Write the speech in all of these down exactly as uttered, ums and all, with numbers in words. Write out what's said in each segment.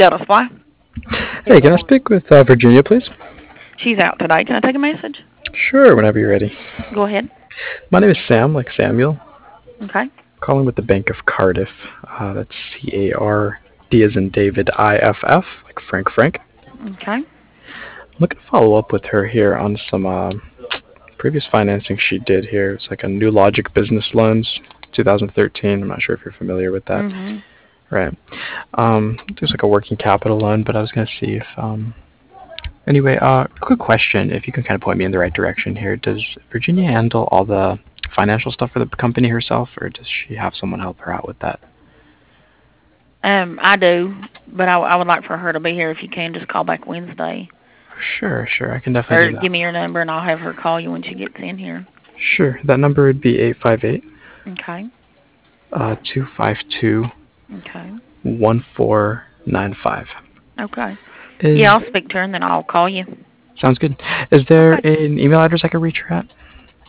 Delta Supply. Hey, can I speak with uh, Virginia, please? She's out today. Can I take a message? Sure, whenever you're ready. Go ahead. My name is Sam, like Samuel. Okay. Calling with the Bank of Cardiff. Uh, that's C A R D as in David I F F, like Frank Frank. Okay. I'm looking to follow up with her here on some uh, previous financing she did here. It's like a New Logic Business Loans, twenty thirteen. I'm not sure if you're familiar with that. Mhm. Right. Um, there's like a working capital loan, but I was going to see if um, Anyway, uh, quick question, if you can kind of point me in the right direction here. Does Virginia handle all the financial stuff for the company herself, or does she have someone help her out with that? Um, I do, but I, I would like for her to be here if you can. Just call back Wednesday, Sure, sure, I can definitely or do that. give me your number and I'll have her call you when she gets in here. Sure, that number would be eight five eight, Okay. uh, two five two, Okay. one four nine five. Okay. Yeah, I'll Is speak to her and then I'll call you. Sounds good. Is there Okay. an email address I could reach her at?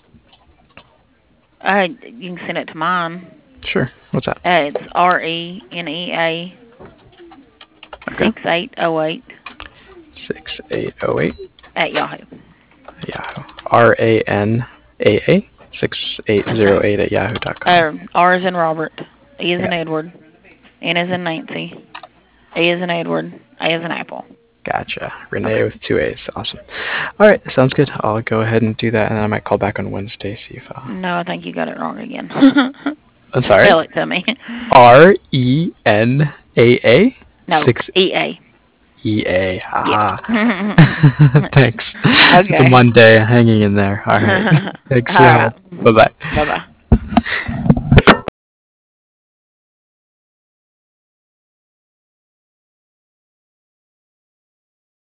Uh, you can send it to mine. Sure. What's that? Uh, it's R E N E A Okay. six eight oh eight six eight oh eight. at Yahoo. Yahoo. R A N A A six eight zero eight at yahoo dot com. Uh, R is in Robert, E is in Yeah. Edward, N is in Nancy, A is in Edward, A is in Apple. Gotcha. Renee Okay. with two A's. Awesome. All right. Sounds good. I'll go ahead and do that, and then I might call back on Wednesday, see if. Uh... No, I think you got it wrong again. I'm sorry. Spell it to me. R E N A A? No, six E A. E A. Yeah. Ah. Thanks. It's a Okay. Monday hanging in there. All right. Thanks All for your right. help. Bye bye. Bye bye.